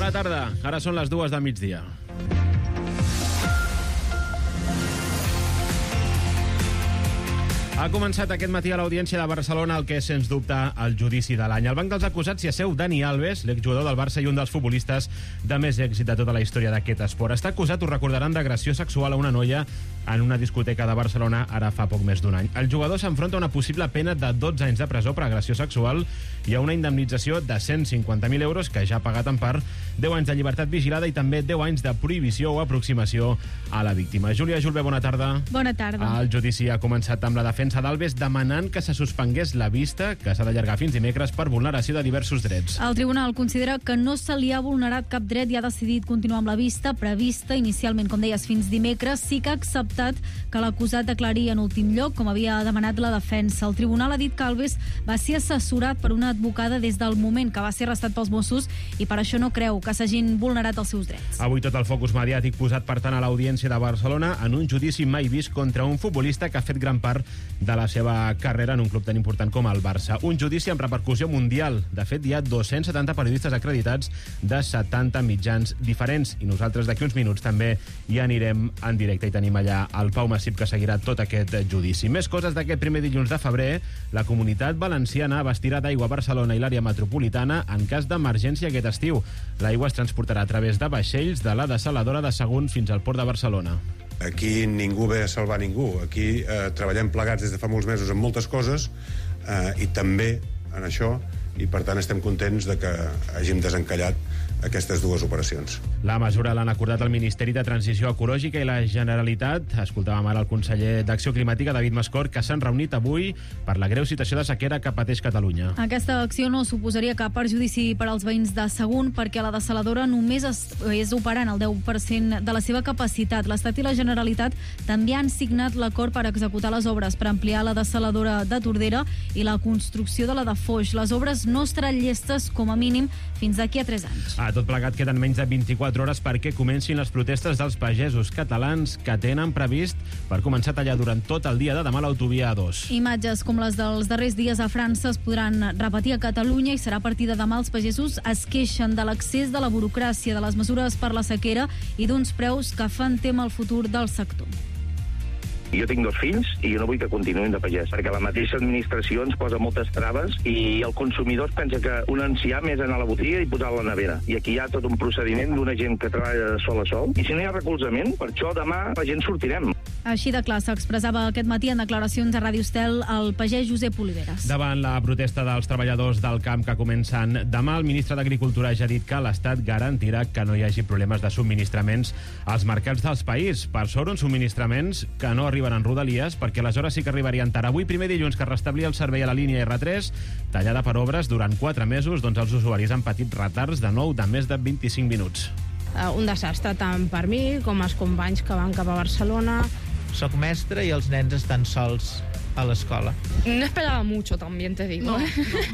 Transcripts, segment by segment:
Bona tarda, ara són les 2 del migdia. Ha començat aquest matí a l'Audiència de Barcelona el que és, sens dubte, el judici de l'any. Al banc dels acusats s'hi asseu Dani Alves, l'exjugador del Barça i un dels futbolistes de més èxit de tota la història d'aquest esport. Està acusat, ho recordaran, d'agressió sexual a una noia en una discoteca de Barcelona ara fa poc més d'un any. El jugador s'enfronta a una possible pena de 12 anys de presó per agressió sexual i a una indemnització de 150.000 euros que ja ha pagat en part, 10 anys de llibertat vigilada i també 10 anys de prohibició o aproximació a la víctima. Júlia Julve, bona tarda. Bona tarda. El judici ha començat amb la defensa d'Alves demanant que se suspengués la vista, que s'ha d'allargar fins dimecres per vulneració de diversos drets. El tribunal considera que no se li ha vulnerat cap dret i ha decidit continuar amb la vista prevista inicialment, com deies, fins dimecres. Sí que ha acceptat que l'acusat declari en últim lloc, com havia demanat la defensa. El tribunal ha dit que Alves va ser assessorat per una advocada des del moment que va ser arrestat pels Mossos i per això no creu que s'hagin vulnerat els seus drets. Avui tot el focus mediàtic posat, per tant, a l'Audiència de Barcelona en un judici mai vist contra un futbolista que ha fet gran part de la seva carrera en un club tan important com el Barça. Un judici amb repercussió mundial. De fet, hi ha 270 periodistes acreditats de 70 mitjans diferents i nosaltres d'aquí uns minuts també hi anirem en directe i tenim allà el Pau Massip que seguirà tot aquest judici. Més coses d'aquest primer dilluns de febrer. La Comunitat Valenciana abastirà d'aigua a Barcelona i l'àrea metropolitana en cas d'emergència aquest estiu. L'aigua es transportarà a través de vaixells de la dessaladora de Sagunt fins al port de Barcelona. Aquí ningú ve a salvar ningú. Aquí treballem plegats des de fa molts mesos en moltes coses i també en això, i per tant estem contents de que hàgim desencallat aquestes dues operacions. La mesura l'han acordat el Ministeri de Transició Ecològica i la Generalitat. Escoltàvem ara el conseller d'Acció Climàtica, David Mascort, que s'han reunit avui per la greu situació de sequera que pateix Catalunya. Aquesta acció no suposaria cap perjudici per als veïns de Sagunt perquè la dessaladora només és operant el 10% de la seva capacitat. L'Estat i la Generalitat també han signat l'acord per executar les obres per ampliar la dessaladora de Tordera i la construcció de la de Foix. Les obres no estaran llestes com a mínim fins d'aquí a 3 anys. A tot plegat queden menys de 24 hores perquè comencin les protestes dels pagesos catalans que tenen previst per començar a tallar durant tot el dia de demà l'autovia A2. Imatges com les dels darrers dies a França es podran repetir a Catalunya i serà a partir de demà. Els pagesos es queixen de l'accés de la burocràcia, de les mesures per la sequera i d'uns preus que fan témer el futur del sector. Jo tinc 2 fills i jo no vull que continuïn de pagès, perquè la mateixa administració ens posa moltes traves i el consumidor pensa que un enciam és anar a la botiga i posar a la nevera. I aquí hi ha tot un procediment d'una gent que treballa de sol a sol. I si no hi ha recolzament, per això demà la gent sortirem. Així de clar s'expressava aquest matí en declaracions a Ràdio Estel el pagès Josep Oliveres. Davant la protesta dels treballadors del camp que comencen demà, el ministre d'Agricultura ja ha dit que l'Estat garantirà que no hi hagi problemes de subministraments als mercats dels país. Per sort, uns subministraments que no arriben en Rodalies, perquè aleshores sí que arribarien tard. Avui, primer dilluns, que restablia el servei a la línia R3, tallada per obres durant 4 mesos, doncs els usuaris han patit retards de nou de més de 25 minuts. Un desastre tant per mi com els companys que van cap a Barcelona. Soc mestre i els nens estan sols a l'escola. No esperaba mucho, también te digo. No.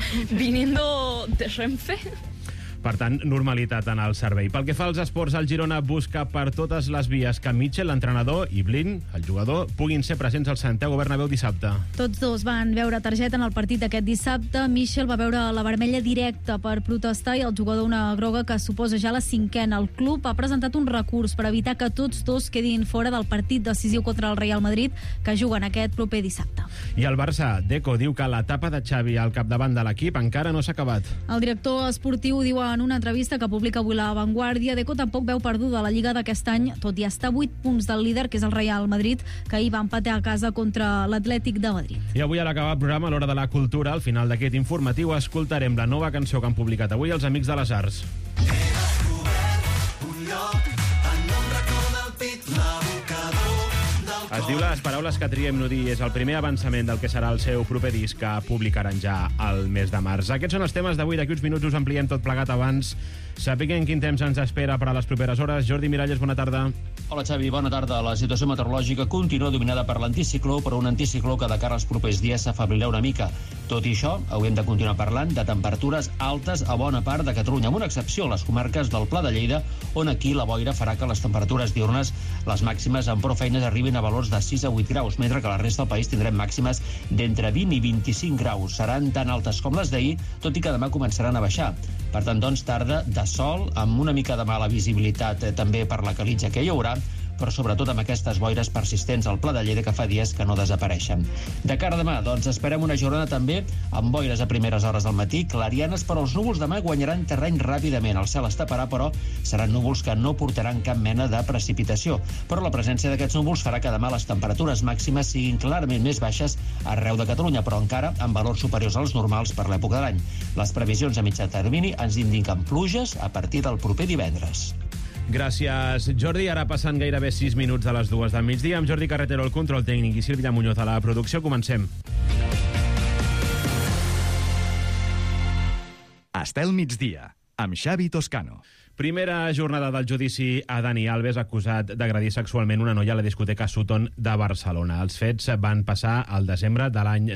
Viniendo de Renfe. Per tant, normalitat en el servei. Pel que fa als esports, el Girona busca per totes les vies que Mitchell, l'entrenador, i Blin, el jugador, puguin ser presents al Santiago Bernabéu dissabte. Tots dos van veure targeta en el partit d'aquest dissabte. Mitchell va veure la vermella directa per protestar i el jugador una groga que suposa ja la 5a. El club ha presentat un recurs per evitar que tots dos quedin fora del partit decisiu contra el Real Madrid que juguen aquest proper dissabte. I el Barça, Deco, diu que l'etapa de Xavi al capdavant de l'equip encara no s'ha acabat. El director esportiu diu en una entrevista que publica avui La Vanguardia, Deco tampoc veu perduda la Lliga d'aquest any, tot i estar a 8 punts del líder, que és el Real Madrid, que ahir va empatar a casa contra l'Atlètic de Madrid. I avui, a l'acabar el programa, a l'hora de la cultura, al final d'aquest informatiu, escoltarem la nova cançó que han publicat avui els Amics de les Arts. Es diu Les paraules que triem no dir. És el primer avançament del que serà el seu proper disc que publicaran ja al mes de març. Aquests són els temes d'avui. D'aquí uns minuts us ampliem tot plegat abans. Sapiguem quin temps ens espera per a les properes hores. Jordi Miralles, bona tarda. Hola Xavi, bona tarda. La situació meteorològica continua dominada per l'anticicló, però un anticicló que de cara als propers dies s'afebrirà una mica. Tot i això, haurem de continuar parlant de temperatures altes a bona part de Catalunya, amb una excepció a les comarques del Pla de Lleida, on aquí la boira farà que les temperatures diurnes, les màximes amb prou feines, arribin a valors de 6 a 8 graus, mentre que a la resta del país tindrem màximes d'entre 20 i 25 graus. Seran tan altes com les d'ahir, tot i que demà començaran a baixar. Per tant, doncs, tarda de sol, amb una mica de mala visibilitat també per la calitja que hi haurà, però sobretot amb aquestes boires persistents al Pla de Lleida que fa dies que no desapareixen. De cara a demà, doncs, esperem una jornada també amb boires a primeres hores del matí, clarianes, però els núvols demà guanyaran terreny ràpidament. El cel es taparà, però seran núvols que no portaran cap mena de precipitació. Però la presència d'aquests núvols farà que demà les temperatures màximes siguin clarament més baixes arreu de Catalunya, però encara amb valors superiors als normals per l'època de l'any. Les previsions a mitjà termini ens indiquen pluges a partir del proper divendres. Gràcies, Jordi. Ara passant gairebé 6 minuts de les 2 del migdia, amb Jordi Carretero al control tècnic i Sílvia Muñoz a la producció. Comencem. Estel migdia, amb Xavi Toscano. Primera jornada del judici a Dani Alves, acusat d'agredir sexualment una noia a la discoteca Sutton de Barcelona. Els fets van passar al desembre de l'any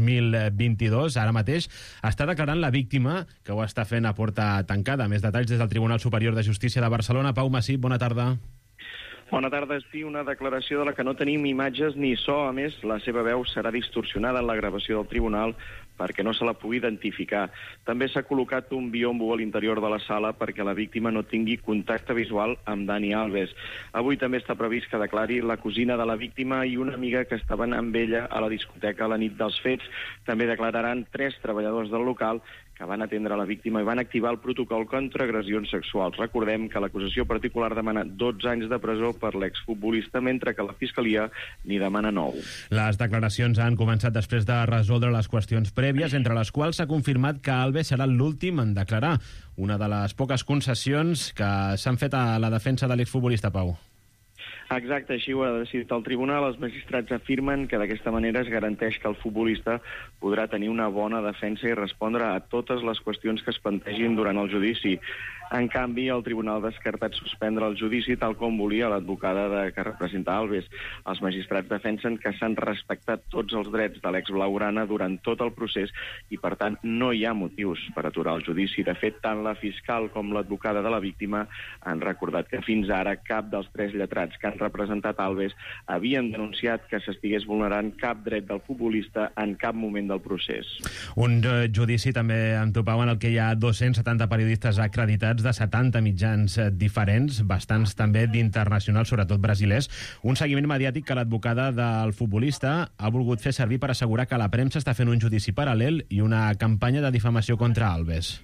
2022. Ara mateix està declarant la víctima, que ho està fent a porta tancada. Més detalls des del Tribunal Superior de Justícia de Barcelona. Pau Massip, bona tarda. Bona tarda, sí, una declaració de la que no tenim imatges ni so. A més, la seva veu serà distorsionada en la gravació del tribunal perquè no se la pugui identificar. També s'ha col·locat un biombo a l'interior de la sala perquè la víctima no tingui contacte visual amb Dani Alves. Avui també està previst que declari la cosina de la víctima i una amiga que estaven amb ella a la discoteca la nit dels fets. També declararan 3 treballadors del local que van atendre la víctima i van activar el protocol contra agressions sexuals. Recordem que l'acusació particular demana 12 anys de presó per l'exfutbolista, mentre que la Fiscalia n'hi demana 9. Les declaracions han començat després de resoldre les qüestions prèvies, entre les quals s'ha confirmat que Alves serà l'últim en declarar, una de les poques concessions que s'han fet a la defensa de l'exfutbolista, Pau. Exacte, així ho ha decidit el tribunal. Els magistrats afirmen que d'aquesta manera es garanteix que el futbolista podrà tenir una bona defensa i respondre a totes les qüestions que es plantegin durant el judici. En canvi, el tribunal ha descartat suspendre el judici tal com volia l'advocada que representa Alves. Els magistrats defensen que s'han respectat tots els drets de l'ex-blaugrana durant tot el procés i, per tant, no hi ha motius per aturar el judici. De fet, tant la fiscal com l'advocada de la víctima han recordat que fins ara cap dels 3 lletrats que han representat Alves havien denunciat que s'estigués vulnerant cap dret del futbolista en cap moment del procés. Un judici també en Pau en el que hi ha 270 periodistes acreditats de 70 mitjans diferents, bastants també d'internacionals, sobretot brasilers. Un seguiment mediàtic que l'advocada del futbolista ha volgut fer servir per assegurar que la premsa està fent un judici paral·lel i una campanya de difamació contra Alves.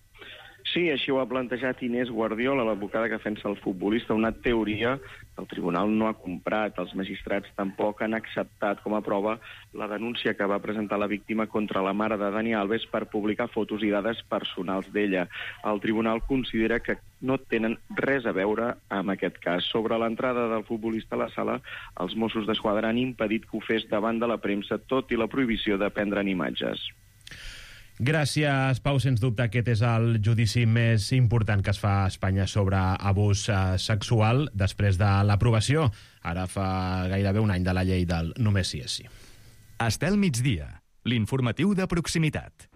Sí, així ho ha plantejat Inés Guardiola, l'advocada que defensa el futbolista, una teoria que el tribunal no ha comprat. Els magistrats tampoc han acceptat com a prova la denúncia que va presentar la víctima contra la mare de Dani Alves per publicar fotos i dades personals d'ella. El tribunal considera que no tenen res a veure amb aquest cas. Sobre l'entrada del futbolista a la sala, els Mossos d'Esquadra han impedit que ho fes davant de la premsa, tot i la prohibició de prendre'n imatges. Gràcies, Pau. Sens dubte aquest és el judici més important que es fa a Espanya sobre abús sexual després de l'aprovació, ara fa gairebé un any, de la llei del només sí és sí. Estel migdia, l'informatiu de proximitat.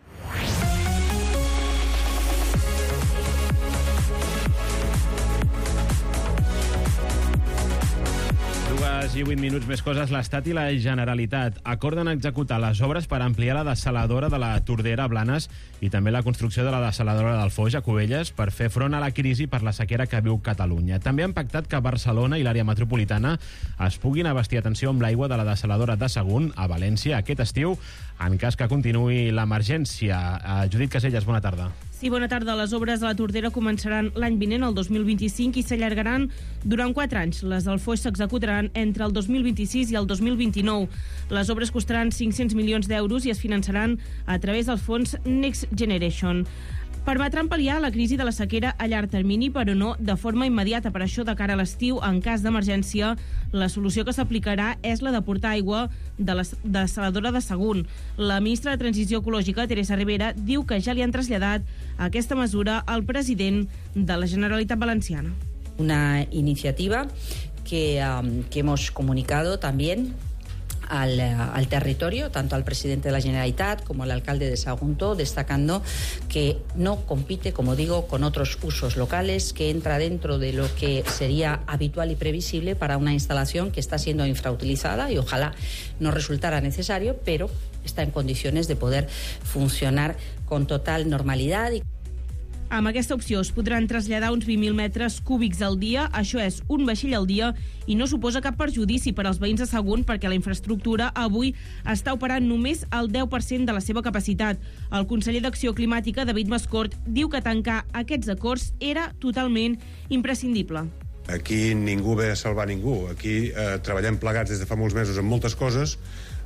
2 i 8 minuts més coses. L'Estat i la Generalitat acorden executar les obres per ampliar la dessaladora de la Tordera a Blanes i també la construcció de la dessaladora del Foix a Cubelles per fer front a la crisi per la sequera que viu Catalunya. També han pactat que Barcelona i l'àrea metropolitana es puguin abastir, atenció, amb l'aigua de la dessaladora de Sagunt a València aquest estiu, en cas que continuï l'emergència. Judit Casellas, bona tarda. Sí, bona tarda. Les obres de la Tordera començaran l'any vinent, el 2025, i s'allargaran durant 4 anys. Les del Foix s'executaran entre el 2026 i el 2029. Les obres costaran 500 milions d'euros i es finançaran a través del fons Next Generation. Permetran pal·liar la crisi de la sequera a llarg termini, però no de forma immediata. Per això, de cara a l'estiu, en cas d'emergència, la solució que s'aplicarà és la de portar aigua de la dessaladora de Sagunt. La ministra de Transició Ecològica, Teresa Ribera, diu que ja li han traslladat aquesta mesura al president de la Generalitat Valenciana. Una iniciativa que hemos comunicado también al territorio, tanto al presidente de la Generalitat como al alcalde de Sagunto, destacando que no compite, como digo, con otros usos locales, que entra dentro de lo que sería habitual y previsible para una instalación que está siendo infrautilizada y ojalá no resultara necesario, pero está en condiciones de poder funcionar con total normalidad. Amb aquesta opció es podran traslladar uns 20.000 metres cúbics al dia, això és un vaixell al dia, i no suposa cap perjudici per als veïns de Sagunt perquè la infraestructura avui està operant només el 10% de la seva capacitat. El conseller d'Acció Climàtica, David Mascort, diu que tancar aquests acords era totalment imprescindible. Aquí ningú ve a salvar ningú. Aquí treballem plegats des de fa molts mesos en moltes coses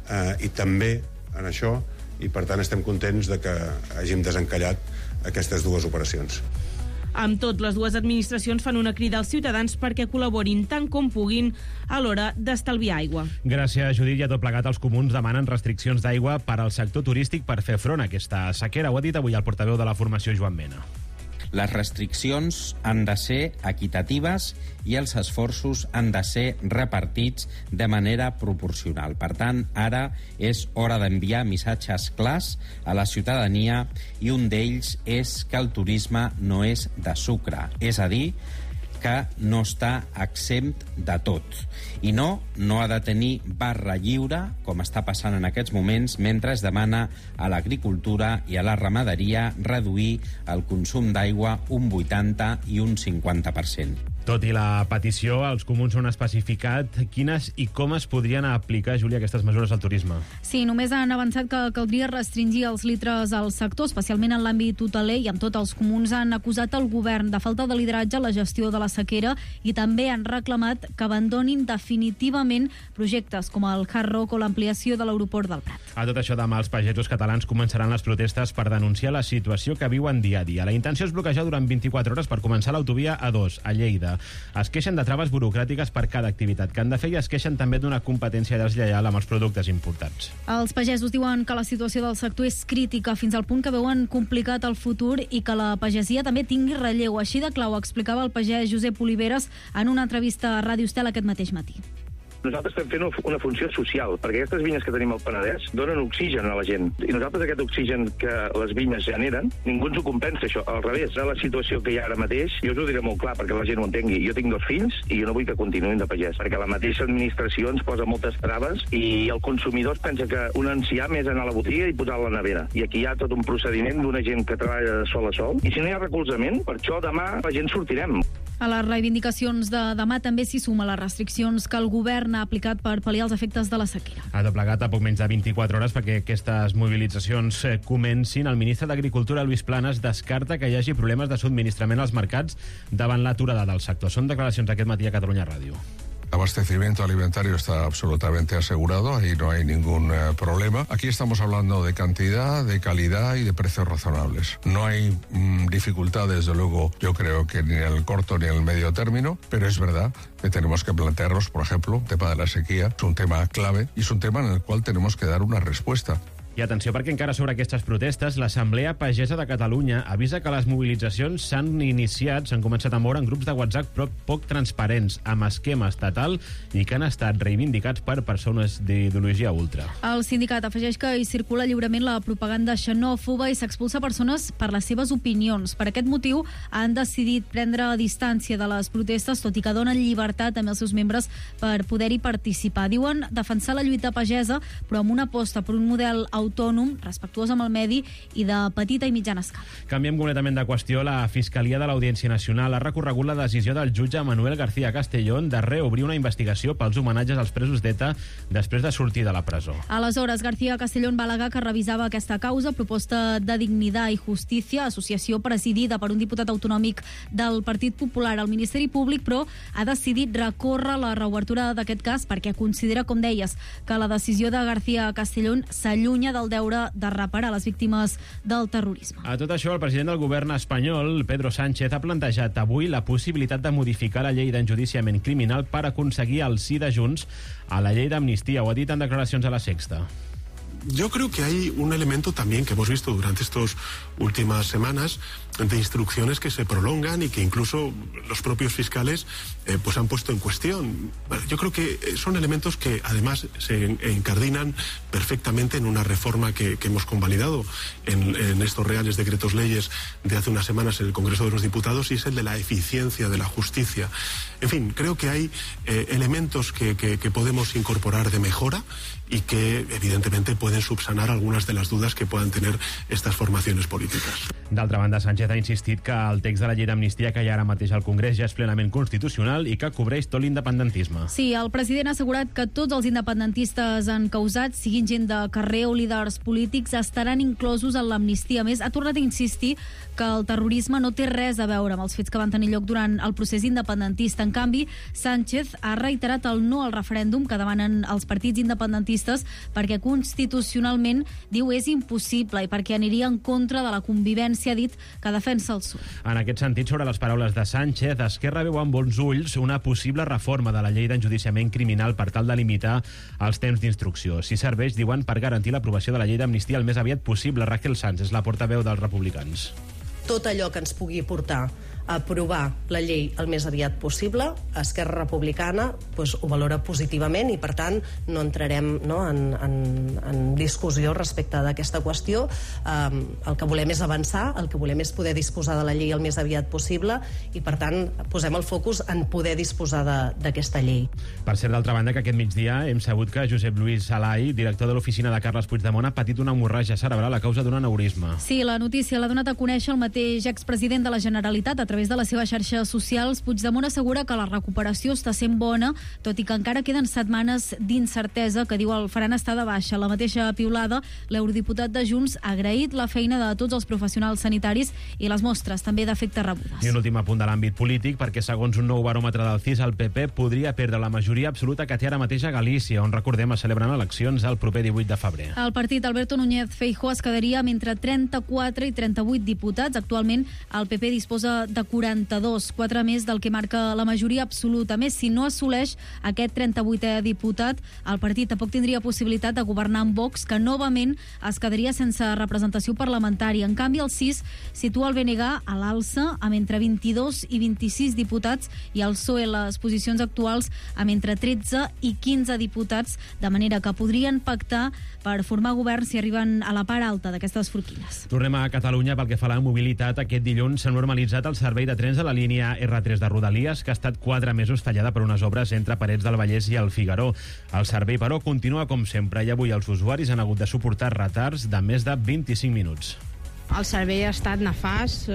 i també en això, i per tant estem contents de que hàgim desencallat aquestes dues operacions. Amb tot, les dues administracions fan una crida als ciutadans perquè col·laborin tant com puguin a l'hora d'estalviar aigua. Gràcies, Judit. I a tot plegat, els comuns demanen restriccions d'aigua per al sector turístic per fer front a aquesta sequera. Ho ha dit avui el portaveu de la formació, Joan Mena. Les restriccions han de ser equitatives i els esforços han de ser repartits de manera proporcional. Per tant, ara és hora d'enviar missatges clars a la ciutadania i un d'ells és que el turisme no és de sucre, és a dir, que no està exempt de tot. I no ha de tenir barra lliure, com està passant en aquests moments, mentre es demana a l'agricultura i a la ramaderia reduir el consum d'aigua un 80 i un 50%. Tot i la petició, els comuns han especificat quines i com es podrien aplicar, Júlia, aquestes mesures al turisme. Sí, només han avançat que caldria restringir els litres al sector, especialment en l'àmbit hoteler, i amb tot els comuns han acusat el govern de falta de lideratge a la gestió de la sequera i també han reclamat que abandonin definitivament projectes com el Hard Rock o l'ampliació de l'aeroport del Prat. A tot això, demà els pagesos catalans començaran les protestes per denunciar la situació que viuen dia a dia. La intenció és bloquejar durant 24 hores per començar l'autovia A2, a Lleida. Es queixen de traves burocràtiques per cada activitat que han de fer i es queixen també d'una competència deslleial amb els productes importats. Els pagesos diuen que la situació del sector és crítica fins al punt que veuen complicat el futur i que la pagesia també tingui relleu. Així de clau explicava el pagès Josep Oliveres en una entrevista a Ràdio Estel aquest mateix matí. Nosaltres estem fent una funció social, perquè aquestes vinyes que tenim al Penedès donen oxigen a la gent. I nosaltres aquest oxigen que les vinyes generen, ningú ens ho compensa, això. Al revés, de la situació que hi ha ara mateix, jo us ho diré molt clar perquè la gent ho entengui. Jo tinc 2 fills i jo no vull que continuïn de pagès, perquè la mateixa administració ens posa moltes traves i el consumidor es pensa que un enciam és anar a la botiga i posar a la nevera. I aquí hi ha tot un procediment d'una gent que treballa de sol a sol. I si no hi ha recolzament, per això demà la gent sortirem. A les reivindicacions de demà també s'hi suma les restriccions que el govern ha aplicat per pal·liar els efectes de la sequera. Ha tot plegat a poc menys de 24 hores perquè aquestes mobilitzacions comencin. El ministre d'Agricultura, Luis Planas, descarta que hi hagi problemes de subministrament als mercats davant l'aturada del sector. Són declaracions aquest matí a Catalunya Ràdio. El abastecimiento alimentario está absolutamente asegurado, ahí no hay ningún problema. Aquí estamos hablando de cantidad, de calidad y de precios razonables. No hay dificultad, desde luego, yo creo que ni en el corto ni en el medio término, pero es verdad que tenemos que plantearnos, por ejemplo, el tema de la sequía, es un tema clave y es un tema en el cual tenemos que dar una respuesta. I atenció, perquè encara sobre aquestes protestes, l'Assemblea Pagesa de Catalunya avisa que les mobilitzacions s'han iniciat, s'han començat a moure en grups de WhatsApp poc transparents, amb esquema estatal i que han estat reivindicats per persones d'ideologia ultra. El sindicat afegeix que hi circula lliurement la propaganda xenòfoba i s'expulsa persones per les seves opinions. Per aquest motiu han decidit prendre distància de les protestes, tot i que donen llibertat també als seus membres per poder-hi participar. Diuen defensar la lluita pagesa, però amb una aposta per un model autònom, respectuós amb el medi i de petita i mitjana escala. Canviem completament de qüestió. La Fiscalia de l'Audiència Nacional ha recorregut la decisió del jutge Manuel García Castellón de reobrir una investigació pels homenatges als presos d'ETA després de sortir de la presó. Aleshores, García Castellón va al·legar que revisava aquesta causa, proposta de Dignidad i Justícia, associació presidida per un diputat autonòmic del Partit Popular al Ministeri Públic, però ha decidit recórrer la reobertura d'aquest cas perquè considera, com deies, que la decisió de García Castellón s'allunya del deure de reparar les víctimes del terrorisme. A tot això, el president del govern espanyol, Pedro Sánchez, ha plantejat avui la possibilitat de modificar la llei d'enjudiciament criminal per aconseguir el sí de Junts a la llei d'amnistia. Ho ha dit en declaracions a La Sexta. Yo creo que hay un elemento también que hemos visto durante estas últimas semanas de instrucciones que se prolongan y que incluso los propios fiscales pues han puesto en cuestión. Yo creo que son elementos que además se encardinan perfectamente en una reforma que hemos convalidado en estos reales decretos leyes de hace unas semanas en el Congreso de los Diputados, y es el de la eficiencia de la justicia. En fin, creo que hay elementos que podemos incorporar de mejora y que evidentemente pueden subsanar algunas de las dudas que puedan tener estas formaciones políticas. D'altra banda, Sánchez ha insistit que el text de la llei d'amnistia que hi ha ara mateix al Congrés ja és plenament constitucional i que cobreix tot l'independentisme. Sí, el president ha assegurat que tots els independentistes encausats, siguin gent de carrer o líders polítics, estaran inclosos en l'amnistia. A més, ha tornat a insistir que el terrorisme no té res a veure amb els fets que van tenir lloc durant el procés independentista. En canvi, Sánchez ha reiterat el no al referèndum que demanen els partits independentistes perquè constitucionalment, diu, és impossible i perquè aniria en contra de la convivència, dit, que defensa el PSOE. En aquest sentit, sobre les paraules de Sánchez, Esquerra veu amb bons ulls una possible reforma de la llei d'enjudiciament criminal per tal de limitar els temps d'instrucció. Si serveix, diuen, per garantir l'aprovació de la llei d'amnistia el més aviat possible. Raquel Sanz és la portaveu dels republicans. Tot allò que ens pugui portar a aprovar la llei el més aviat possible, Esquerra Republicana ho valora positivament i, per tant, no entrarem en discussió respecte d'aquesta qüestió. El que volem és avançar, el que volem és poder disposar de la llei el més aviat possible i, per tant, posem el focus en poder disposar d'aquesta llei. Per cert, d'altra banda, que aquest migdia hem sabut que Josep Lluís Salai, director de l'oficina de Carles Puigdemont, ha patit una hemorràgia cerebral a causa d'un aneurisma. Sí, la notícia l'ha donat a conèixer el mateix expresident de la Generalitat a través de les seves xarxes socials. Puigdemont assegura que la recuperació està sent bona, tot i que encara queden setmanes d'incertesa que, diu, el faran estar de baixa. La mateixa piulada, l'eurodiputat de Junts ha agraït la feina de tots els professionals sanitaris i les mostres també d'efectes rebudes. I un últim apunt de l'àmbit polític, perquè segons un nou baròmetre del CIS, el PP podria perdre la majoria absoluta que té ara mateix a Galícia, on, recordem, es celebren eleccions el proper 18 de febrer. El partit Alberto Núñez Feijóo es quedaria amb entre 34 i 38 diputats. Actualment el PP disposa de 42, 4 més del que marca la majoria absoluta. A més, si no assoleix aquest 38è diputat, el partit tampoc tindria possibilitat de governar amb Vox, que novament es quedaria sense representació parlamentària. En canvi, el CIS situa el BNG a l'alça amb entre 22 i 26 diputats i el PSOE les posicions actuals amb entre 13 i 15 diputats, de manera que podrien pactar per formar govern si arriben a la part alta d'aquestes forquilles. Tornem a Catalunya pel que fa a la mobilitat. Aquest dilluns s'ha normalitzat el servei de trens a la línia R3 de Rodalies, que ha estat 4 mesos tallada per unes obres entre Parets del Vallès i el Figaró. El servei, però, continua com sempre i avui els usuaris han hagut de suportar retards de més de 25 minuts. El servei ha estat nefast,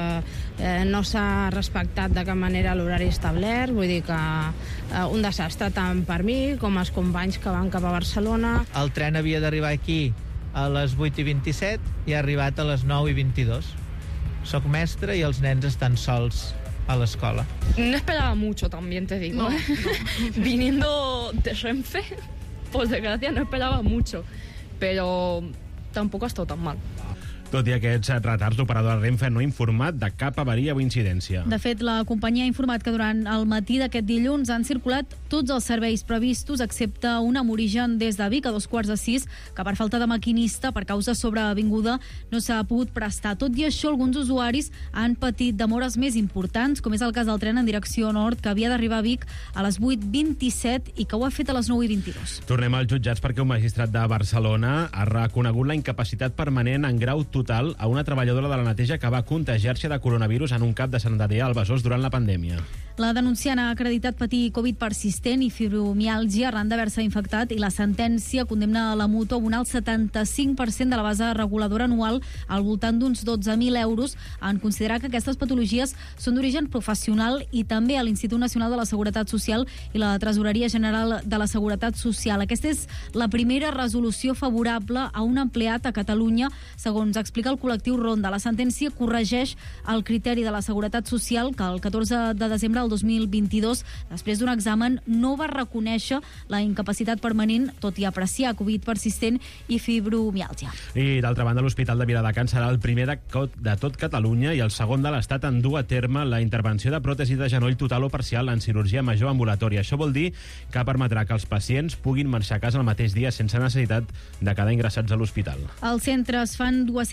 no s'ha respectat de cap manera l'horari establert, vull dir que un desastre tant per mi com els companys que van cap a Barcelona. El tren havia d'arribar aquí a les 8:27 i ha arribat a les 9:22. Soc mestre i els nens estan sols a l'escola. No esperaba mucho, también te digo. No. Viniendo de Renfe, por desgracia no esperaba mucho, pero tampoco ha estado tan mal. Tot i aquests retards, l'operador Renfe no ha informat de cap avaria o incidència. De fet, la companyia ha informat que durant el matí d'aquest dilluns han circulat tots els serveis previstos, excepte un amb origen des de Vic a 5:15, que per falta de maquinista, per causa sobrevinguda, no s'ha pogut prestar. Tot i això, alguns usuaris han patit demores més importants, com és el cas del tren en direcció nord, que havia d'arribar a Vic a les 8:27 i que ho ha fet a les 9:22. Tornem als jutjats perquè un magistrat de Barcelona ha reconegut la incapacitat permanent en grau total a una treballadora de la neteja que va contagiar-se de coronavirus en un CAP de Sant Adrià al Besòs durant la pandèmia. La denunciant ha acreditat patir Covid persistent i fibromiàlgia arran d'haver-se infectat i la sentència condemna la mútua a abonar el 75% de la base reguladora anual al voltant d'uns 12.000 euros en considerar que aquestes patologies són d'origen professional i també a l'Institut Nacional de la Seguretat Social i la Tresoreria General de la Seguretat Social. Aquesta és la primera resolució favorable a un empleat a Catalunya, segons explica el col·lectiu Ronda. La sentència corregeix el criteri de la Seguretat Social que el 14 de desembre del 2022, després d'un examen, no va reconèixer la incapacitat permanent, tot i apreciar Covid persistent i fibromiàlgia. I, d'altra banda, l'Hospital de Viladecans serà el primer de tot Catalunya i el segon de l'Estat en dur a terme la intervenció de pròtesi de genoll total o parcial en cirurgia major ambulatòria. Això vol dir que permetrà que els pacients puguin marxar a casa el mateix dia sense necessitat de quedar ingressats a l'hospital. Al centre es fan 200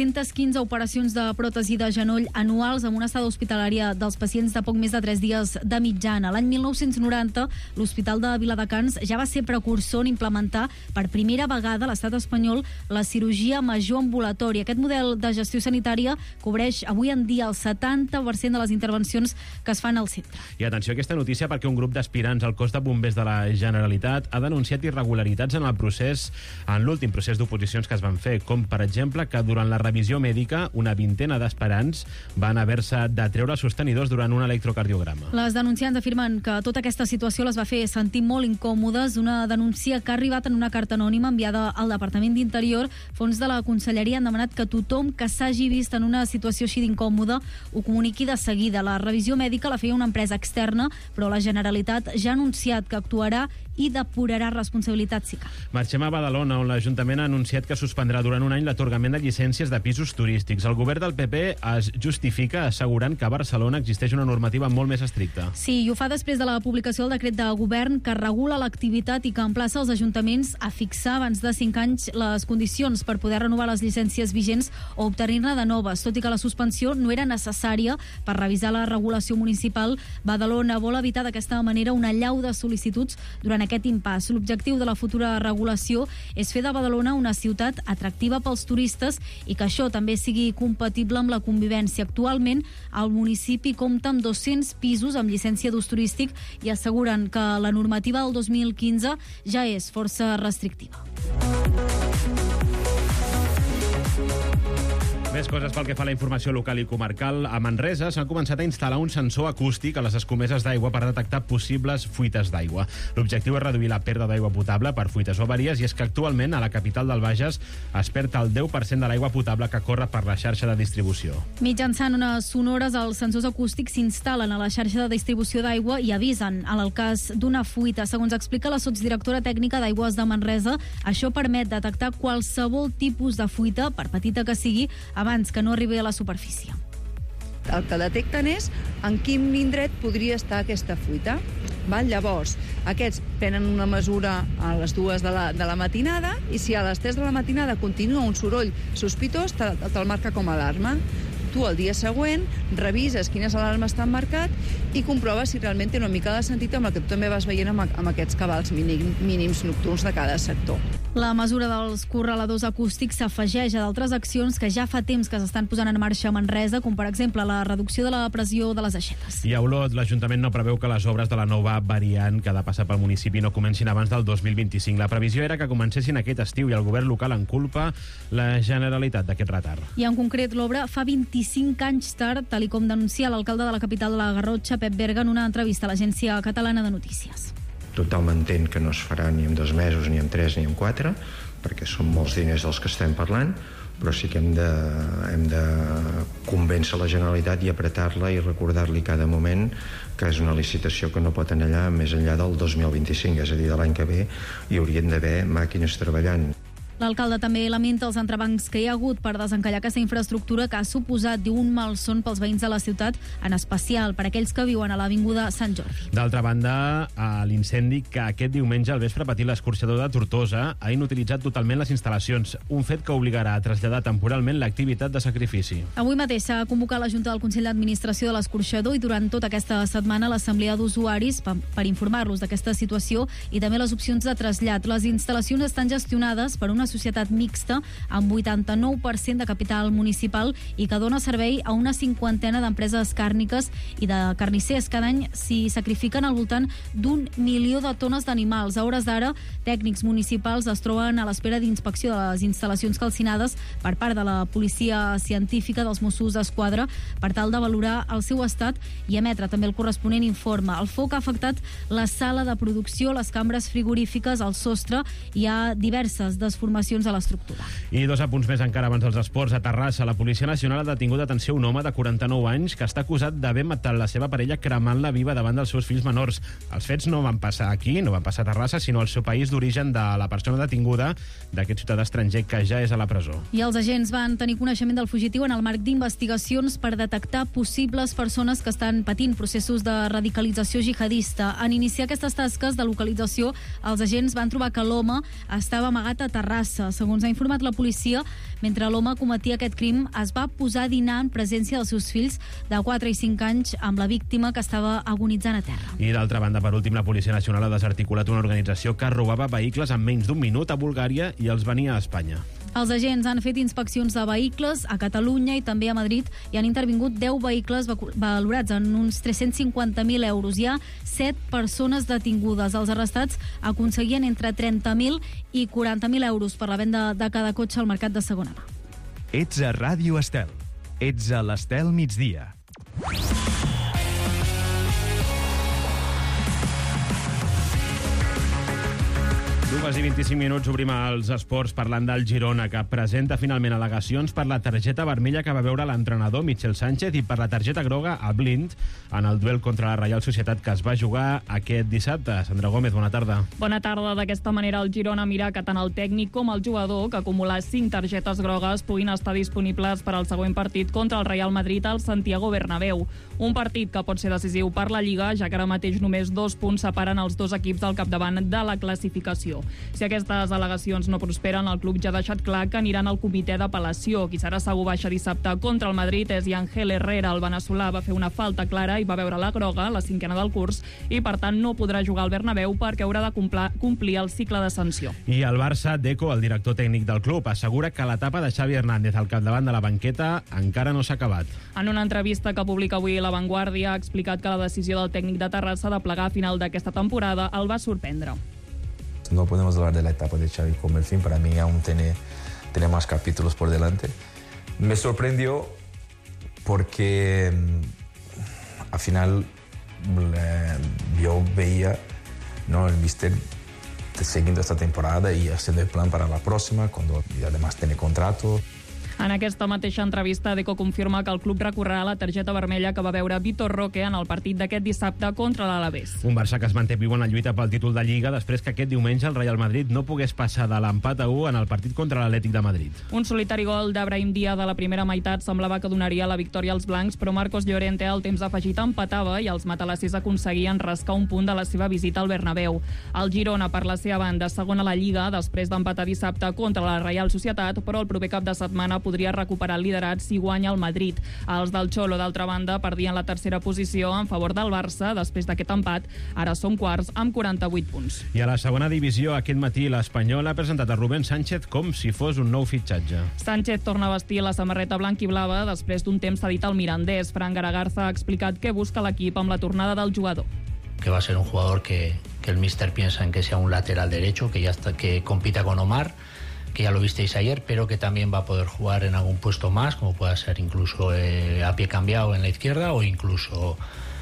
215 operacions de pròtesi de genoll anuals amb una estada hospitalària dels pacients de poc més de 3 dies de mitjana. L'any 1990, l'Hospital de Viladecans ja va ser precursor en implementar per primera vegada a l'estat espanyol la cirurgia major ambulatòria. Aquest model de gestió sanitària cobreix avui en dia el 70% de les intervencions que es fan al centre. I atenció a aquesta notícia perquè un grup d'aspirants al cos de bombers de la Generalitat ha denunciat irregularitats en el procés, en l'últim procés d'oposicions que es van fer, com per exemple que durant la revisió mèdica una vintena d'aspirants van haver-se de treure els sostenidors durant un electrocardiograma. Les denunciants afirmen que tota aquesta situació les va fer sentir molt incòmodes. Una denúncia que ha arribat en una carta anònima enviada al Departament d'Interior. Fons de la Conselleria han demanat que tothom que s'hagi vist en una situació així d'incòmoda ho comuniqui de seguida. La revisió mèdica la feia una empresa externa, però la Generalitat ja ha anunciat que actuarà i depurarà responsabilitats si cal. Marxem a Badalona, on l'Ajuntament ha anunciat que suspendrà durant un any l'atorgament de llicències de pisos turístics. El govern del PP es justifica assegurant que a Barcelona existeix una normativa molt més estricta. Sí, i ho fa després de la publicació del decret de govern que regula l'activitat i que emplaça els ajuntaments a fixar abans de 5 anys les condicions per poder renovar les llicències vigents o obtenir-ne de noves. Tot i que la suspensió no era necessària per revisar la regulació municipal, Badalona vol evitar d'aquesta manera una allau de sol·licituds durant aquest impàs. L'objectiu de la futura regulació és fer de Badalona una ciutat atractiva pels turistes i que això també sigui compatible amb la convivència. Actualment, el municipi compta amb 200 pisos amb llicència d'ús turístic i asseguren que la normativa del 2015 ja és força restrictiva. Més coses pel que fa a la informació local i comarcal. A Manresa s'ha començat a instal·lar un sensor acústic a les escomeses d'aigua per detectar possibles fuites d'aigua. L'objectiu és reduir la pèrdua d'aigua potable per fuites o avaries, i és que actualment a la capital del Bages es perd el 10% de l'aigua potable que corre per la xarxa de distribució. Mitjançant unes sonores, els sensors acústics s'instal·len a la xarxa de distribució d'aigua i avisen en el cas d'una fuita. Segons explica la sotsdirectora tècnica d'Aigües de Manresa, això permet detectar qualsevol tipus de fuita, per petita que sigui, abans que no arribi a la superfície. El que detecten és en quin indret podria estar aquesta fuita. Llavors, aquests prenen una mesura a les 2 de la matinada i si a les 3 de la matinada continua un soroll sospitós, te'l marca com a alarma. Tu el dia següent revises quines alarmes t'han marcat i comproves si realment té una mica de sentit amb el que tu també vas veient amb aquests cabals mínims nocturns de cada sector. La mesura dels correladors acústics s'afegeix a d'altres accions que ja fa temps que s'estan posant en marxa a Manresa, com per exemple la reducció de la pressió de les aixetes. I a Olot, l'Ajuntament no preveu que les obres de la nova variant que ha de passar pel municipi no comencin abans del 2025. La previsió era que comencessin aquest estiu i el govern local en culpa la Generalitat d'aquest retard. I en concret, l'obra fa 25 anys tard, tal com denuncia l'alcalde de la capital de la Garrotxa, Pep Berga, en una entrevista a l'Agència Catalana de Notícies. Tothom entén que no es farà ni en 2 mesos, ni en 3, ni en 4, perquè són molts diners dels que estem parlant, però sí que hem de convèncer la Generalitat i apretar-la i recordar-li cada moment que és una licitació que no pot anar més enllà del 2025, és a dir, de l'any que ve hi haurien d'haver màquines treballant. L'alcalde també lamenta els entrebancs que hi ha hagut per desencallar aquesta infraestructura que ha suposat un malson pels veïns de la ciutat, en especial per aquells que viuen a l'Avinguda Sant Jordi. D'altra banda, l'incendi que aquest diumenge al vespre ha patit l'escorxador de Tortosa ha inutilitzat totalment les instal·lacions, un fet que obligarà a traslladar temporalment l'activitat de sacrifici. Avui mateix s'ha convocat la Junta del Consell d'Administració de l'escorxador i durant tota aquesta setmana l'Assemblea d'Usuaris per informar-los d'aquesta situació i també les opcions de trasllat. Les instal·lacions estan gestionades per una societat mixta amb 89% de capital municipal i que dona servei a una 50ena d'empreses càrniques i de carnissers. Cada any s'hi sacrifiquen al voltant d'1 milió de tones d'animals. A hores d'ara, tècnics municipals es troben a l'espera d'inspecció de les instal·lacions calcinades per part de la policia científica dels Mossos d'Esquadra per tal de valorar el seu estat i emetre també el corresponent informe. El foc ha afectat la sala de producció, les cambres frigorífiques, el sostre. Hi ha diverses desformacions a l'estructura. I 2 apunts més encara abans dels esports. A Terrassa, la Policia Nacional ha detingut d'atenció un home de 49 anys que està acusat d'haver matat la seva parella cremant-la viva davant dels seus fills menors. Els fets no van passar aquí, no van passar a Terrassa, sinó al seu país d'origen de la persona detinguda, d'aquest ciutadà estranger que ja és a la presó. I els agents van tenir coneixement del fugitiu en el marc d'investigacions per detectar possibles persones que estan patint processos de radicalització jihadista. En iniciar aquestes tasques de localització, els agents van trobar que l'home estava amagat a Terrassa Terrassa. Segons ha informat la policia, mentre l'home cometia aquest crim, es va posar a dinar en presència dels seus fills de 4 i 5 anys amb la víctima que estava agonitzant a terra. I d'altra banda, per últim, la Policia Nacional ha desarticulat una organització que robava vehicles en menys d'un minut a Bulgària i els venia a Espanya. Els agents han fet inspeccions de vehicles a Catalunya i també a Madrid i han intervingut 10 vehicles valorats en uns 350.000 euros. Hi ha 7 persones detingudes. Els arrestats aconseguien entre 30.000 i 40.000 euros per la venda de cada cotxe al mercat de segona mà. Ets a Ràdio Estel. Ets a l'Estel migdia. 2:25, obrim els esports parlant del Girona, que presenta finalment al·legacions per la targeta vermella que va veure l'entrenador Michel Sánchez i per la targeta groga a Blind en el duel contra la Reial Societat que es va jugar aquest dissabte. Sandra Gómez, bona tarda. Bona tarda. D'aquesta manera el Girona mira que tant el tècnic com el jugador, que acumula 5 targetes grogues, puguin estar disponibles per al següent partit contra el Real Madrid al Santiago Bernabéu. Un partit que pot ser decisiu per la Lliga, ja que ara mateix només 2 punts separen els dos equips al capdavant de la classificació. Si aquestes al·legacions no prosperen, el club ja ha deixat clar que aniran al comitè d'apel·lació. Qui serà segur baixa dissabte contra el Madrid és Yangel Herrera. El veneçolà va fer una falta clara i va veure la groga, la 5ª del curs, i per tant no podrà jugar al Bernabéu perquè haurà de complir el cicle de sanció. I el Barça, Deco, el director tècnic del club, assegura que l'etapa de Xavi Hernández al capdavant de la banqueta encara no s'ha acabat. En una entrevista que publica avui La Vanguardia ha explicat que la decisió del tècnic de Terrassa de plegar a final d'aquesta temporada el va sorprendre. No podemos hablar de la etapa de Xavi como el fin, para mí aún tiene más capítulos por delante. Me sorprendió porque al final yo veía, ¿no?, el míster siguiendo esta temporada y haciendo el plan para la próxima, cuando además tiene contrato. En aquesta mateixa entrevista, Deco confirma que el club recorrerà la targeta vermella que va veure Vitor Roque en el partit d'aquest dissabte contra l'Alavés. Un Barça que es manté viu en la lluita pel títol de Lliga després que aquest diumenge el Real Madrid no pogués passar de l'empat a 1 en el partit contra l'Atlètic de Madrid. Un solitari gol d'Abrahim Díaz de la primera meitat semblava que donaria la victòria als blancs, però Marcos Llorente al temps afegit empatava i els matalassers aconseguien rascar un punt de la seva visita al Bernabéu. El Girona, per la seva banda, segon a la Lliga, després d'empatar dissabte contra la Reial Societat, però el proper cap de setmana podria recuperar el liderat si guanya el Madrid. Els del Xolo, d'altra banda, perdien la tercera posició en favor del Barça després d'aquest empat. Ara són quarts amb 48 punts. I a la segona divisió, aquest matí, l'Espanyol ha presentat a Rubén Sánchez com si fos un nou fitxatge. Sánchez torna a vestir la samarreta blanc i blava després d'un temps cedit al Mirandés. Fran Garagarza ha explicat què busca l'equip amb la tornada del jugador. Que va a ser un jugador que el míster piensa en que sea un lateral derecho, que compita con Omar, que ya lo visteis ayer, pero que también va a poder jugar en algún puesto más, como pueda ser incluso a pie cambiado en la izquierda o incluso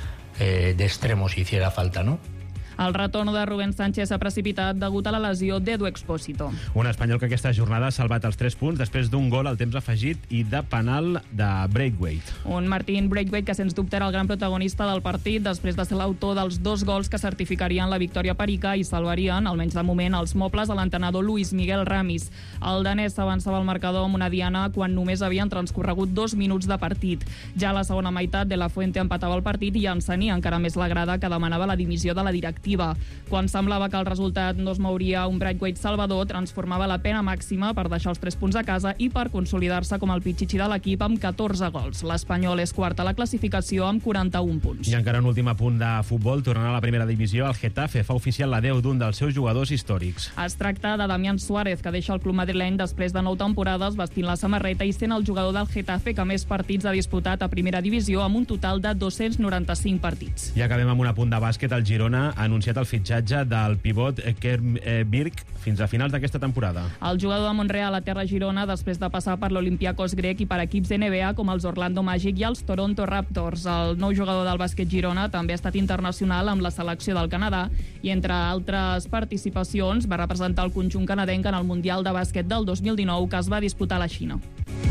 de extremo si hiciera falta, ¿no? El retorn de Rubén Sánchez s'ha precipitat degut a la lesió d'Edu Expósito. Un espanyol que aquesta jornada ha salvat els 3 punts després d'un gol al temps afegit i de penal de Braithwaite. Un Martín Braithwaite que sens dubte era el gran protagonista del partit després de ser l'autor dels 2 gols que certificarien la victòria perica i salvarien, almenys de moment, els mobles a l'entenedor Luis Miguel Ramis. El danès s'avançava al marcador amb una diana quan només havien transcorregut 2 minuts de partit. Ja a la segona meitat, De La Fuente empatava el partit i encenia encara més la grada que demanava la dimissió de la directiva. Quan semblava que el resultat no es mouria, un Braithwaite salvador transformava la pena màxima per deixar els 3 punts a casa i per consolidar-se com el pitxitxi de l'equip amb 14 gols. L'Espanyol és quart a la classificació amb 41 punts. I encara un últim apunt de futbol, tornant a la primera divisió, el Getafe fa oficial l'adeu d'un dels seus jugadors històrics. Es tracta de Damián Suárez, que deixa el club madrileny després de 9 temporades vestint la samarreta i sent el jugador del Getafe que més partits ha disputat a primera divisió amb un total de 295 partits. I acabem amb un apunt de bàsquet. El Girona ha anunciat el fitxatge del pivot Kerm Birk fins a finals d'aquesta temporada. El jugador de Montreal aterra a Girona després de passar per l'Olympiacos grec i per equips NBA com els Orlando Magic i els Toronto Raptors. El nou jugador del bàsquet Girona també ha estat internacional amb la selecció del Canadà i, entre altres participacions, va representar el conjunt canadenc en el Mundial de Bàsquet del 2019 que es va disputar a la Xina.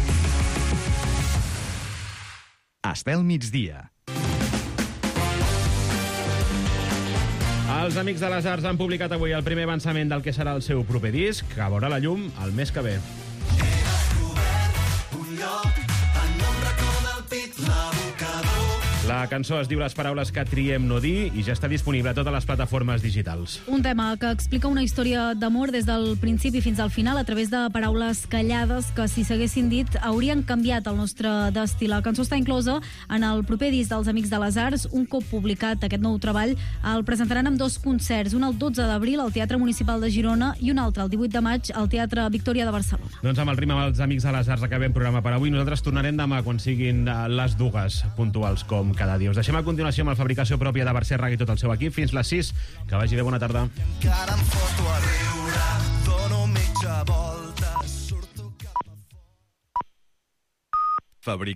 Estel migdia. Els Amics de les Arts han publicat avui el primer avançament del que serà el seu proper disc, que veurà la llum el mes que ve. La La cançó es diu Les paraules que triem no dir i ja està disponible a totes les plataformes digitals. Un tema que explica una història d'amor des del principi fins al final a través de paraules callades que, si s'haguessin dit, haurien canviat el nostre destí. La cançó està inclosa en el proper disc dels Amics de les Arts. Un cop publicat aquest nou treball, el presentaran amb 2 concerts, un el 12 d'abril al Teatre Municipal de Girona i un altre el 18 de maig al Teatre Victòria de Barcelona. Doncs amb el ritme dels Amics de les Arts acabem programa per avui. Nosaltres tornarem demà quan siguin les 2 puntuals com cada dia. Us deixem a continuació amb la fabricació pròpia de Mercè Raga i tot el seu equip. Fins les 6. Que vagi bé, bona tarda. Encara em foto a riure, dono mitja volta, surto cap a...